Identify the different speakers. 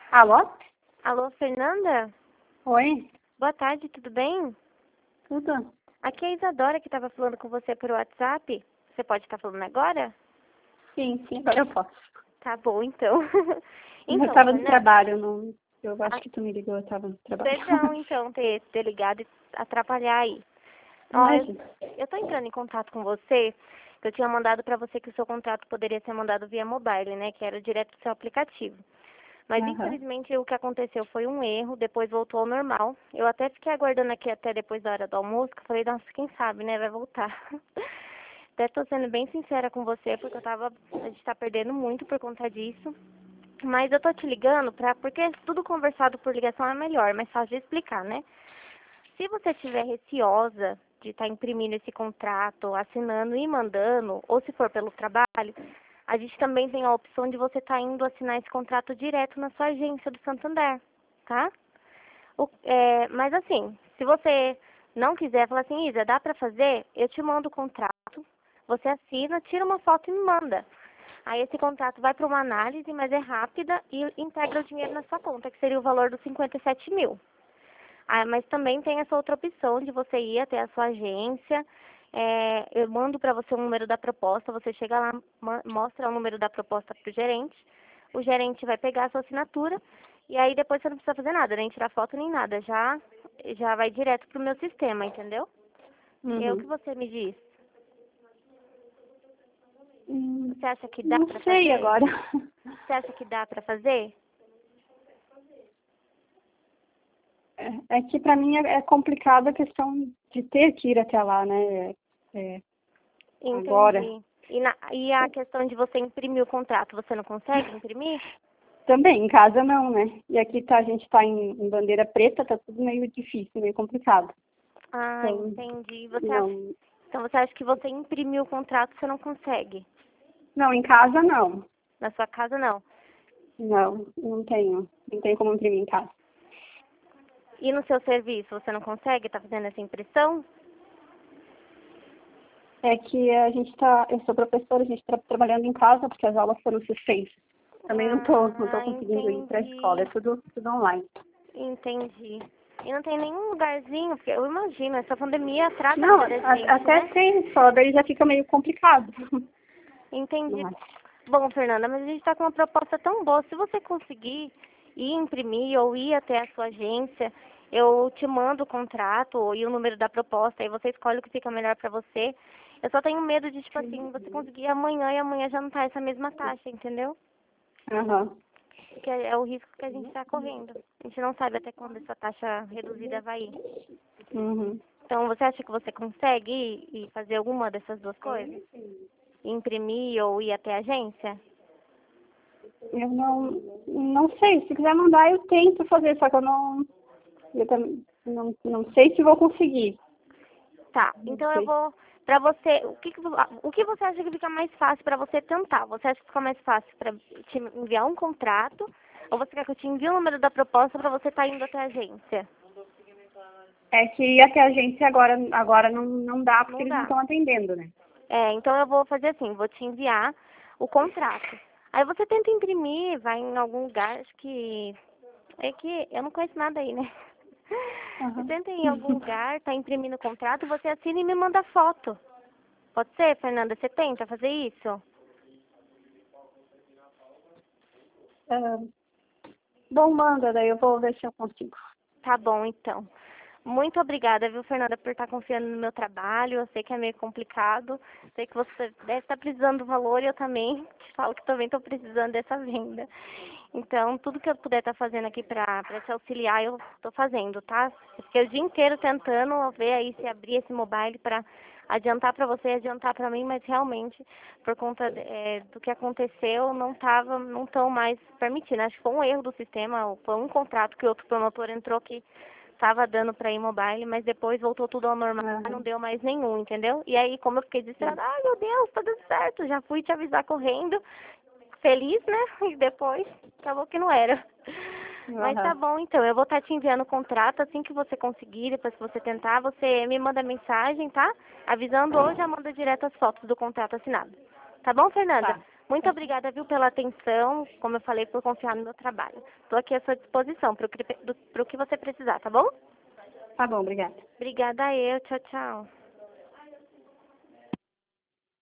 Speaker 1: Alô?
Speaker 2: Alô, Fernanda?
Speaker 1: Oi?
Speaker 2: Boa tarde, tudo bem?
Speaker 1: Tudo?
Speaker 2: Aqui é a Isadora que estava falando com você por WhatsApp. Você pode estar falando agora?
Speaker 1: Sim, agora eu posso.
Speaker 2: Tá bom, então.
Speaker 1: Eu
Speaker 2: Então,
Speaker 1: estava no
Speaker 2: Fernanda,
Speaker 1: trabalho, não... Eu acho que tu me ligou, eu estava no trabalho.
Speaker 2: perdão, então, ter ligado e atrapalhar aí. Ó,
Speaker 1: Imagina.
Speaker 2: eu tô entrando em contato com você, que eu tinha mandado para você que o seu contrato poderia ser mandado via mobile, né? Que era direto do seu aplicativo. Mas,
Speaker 1: Aham.
Speaker 2: infelizmente, o que aconteceu foi um erro, depois voltou ao normal. Eu até fiquei aguardando aqui até depois da hora do almoço, que eu falei, nossa, quem sabe, né, vai voltar. Até tô sendo bem sincera com você, porque a gente tá perdendo muito por conta disso. Mas eu tô te ligando porque tudo conversado por ligação é melhor, mais fácil de explicar, né? Se você estiver receosa de estar imprimindo esse contrato, assinando e mandando, ou se for pelo trabalho, a gente também tem a opção de você estar indo assinar esse contrato direto na sua agência do Santander, tá? Mas assim, se você não quiser, falar assim, Isa, dá pra fazer? Eu te mando o contrato, você assina, tira uma foto e me manda. Aí esse contrato vai para uma análise, mas é rápida e integra o dinheiro na sua conta, que seria o valor dos 57 mil. Ah, mas também tem essa outra opção de você ir até a sua agência. Eu mando para você o número da proposta, você chega lá, mostra o número da proposta para o gerente vai pegar a sua assinatura e aí depois você não precisa fazer nada, nem tirar foto nem nada, já vai direto pro meu sistema, entendeu? E é o que
Speaker 1: Uhum.
Speaker 2: você me diz.
Speaker 1: Hum,
Speaker 2: Você acha que dá
Speaker 1: Não
Speaker 2: para
Speaker 1: sei
Speaker 2: fazer?
Speaker 1: agora.
Speaker 2: Você acha que dá para fazer?
Speaker 1: É que para mim é complicado a questão de ter que ir até lá, né? É, agora.
Speaker 2: Entendi. E a questão de você imprimir o contrato, você não consegue imprimir?
Speaker 1: Também, em casa não, né? E aqui a gente está em bandeira preta, tá tudo meio difícil, meio complicado.
Speaker 2: Ah,
Speaker 1: Então,
Speaker 2: entendi.
Speaker 1: não.
Speaker 2: Então você acha que você imprimir o contrato você não consegue?
Speaker 1: Não, em casa não.
Speaker 2: Na sua casa não.
Speaker 1: Não, não tenho. Não tenho como imprimir em casa.
Speaker 2: E no seu serviço você não consegue? Tá fazendo essa impressão?
Speaker 1: É que eu sou professora, a gente está trabalhando em casa porque as aulas foram suspensas. Também não tô
Speaker 2: Ah,
Speaker 1: conseguindo ir para a escola, é
Speaker 2: entendi.
Speaker 1: tudo online.
Speaker 2: Entendi. E não tem nenhum lugarzinho, porque eu imagino, essa pandemia atrasa a
Speaker 1: Não,
Speaker 2: vida da gente,
Speaker 1: até
Speaker 2: né?
Speaker 1: tem, só daí já fica meio complicado.
Speaker 2: Entendi.
Speaker 1: Não é?
Speaker 2: Bom, Fernanda, mas a gente está com uma proposta tão boa. Se você conseguir ir imprimir ou ir até a sua agência, eu te mando o contrato e o número da proposta, aí você escolhe o que fica melhor para você. Eu só tenho medo de, tipo assim, você conseguir amanhã e amanhã já não tá essa mesma taxa, entendeu?
Speaker 1: Aham.
Speaker 2: Porque é o risco que a gente está correndo. A gente não sabe até quando essa taxa reduzida vai ir.
Speaker 1: Uhum.
Speaker 2: Então, você acha que você consegue ir e fazer alguma dessas duas coisas? Imprimir ou ir até a agência?
Speaker 1: Eu não sei, se quiser mandar eu tento fazer, só que eu também não sei se vou conseguir.
Speaker 2: Tá,
Speaker 1: Não
Speaker 2: então eu
Speaker 1: sei.
Speaker 2: vou pra você, o que você acha que fica mais fácil pra você tentar? Você acha que fica mais fácil pra te enviar um contrato ou você quer que eu te envie o número da proposta pra você estar indo até a agência?
Speaker 1: É que ir até a agência agora não dá porque
Speaker 2: Não
Speaker 1: eles não
Speaker 2: dá.
Speaker 1: estão atendendo, né?
Speaker 2: Então eu vou fazer assim, vou te enviar o contrato. Aí você tenta imprimir, vai em algum lugar, acho que é que eu não conheço nada aí, né? Você
Speaker 1: Aham.
Speaker 2: tenta ir em algum lugar, tá imprimindo o contrato, você assina e me manda foto. Pode ser, Fernanda? Você tenta fazer isso?
Speaker 1: Ah, bom, manda, daí eu vou ver se eu consigo.
Speaker 2: Tá bom, então. Muito obrigada, viu, Fernanda, por estar confiando no meu trabalho. Eu sei que é meio complicado. Sei que você deve estar precisando do valor e eu também te falo que também estou precisando dessa venda. Então, tudo que eu puder estar fazendo aqui para te auxiliar, eu estou fazendo, tá? Eu fiquei o dia inteiro tentando ver aí se abrir esse mobile para adiantar para você e adiantar para mim, mas realmente, por conta do que aconteceu, não estão mais permitindo. Acho que foi um erro do sistema, ou foi um contrato que outro promotor entrou que estava dando para ir mobile, mas depois voltou tudo ao normal, não
Speaker 1: Aham.
Speaker 2: deu mais nenhum, entendeu? E aí, como eu fiquei desesperada, ai meu Deus, tá dando certo, já fui te avisar correndo, feliz, né? E depois acabou que não era. Mas tá
Speaker 1: Aham.
Speaker 2: bom, então, eu vou estar te enviando o contrato assim que você conseguir, depois que você tentar, você me manda mensagem, tá? Avisando ou já manda direto as fotos do contrato assinado. Tá bom, Fernanda?
Speaker 1: Tá.
Speaker 2: Muito obrigada, viu, pela atenção, como eu falei, por confiar no meu trabalho. Estou aqui à sua disposição para o que você precisar, tá bom?
Speaker 1: Tá bom, obrigada.
Speaker 2: Obrigada eu, tchau, tchau.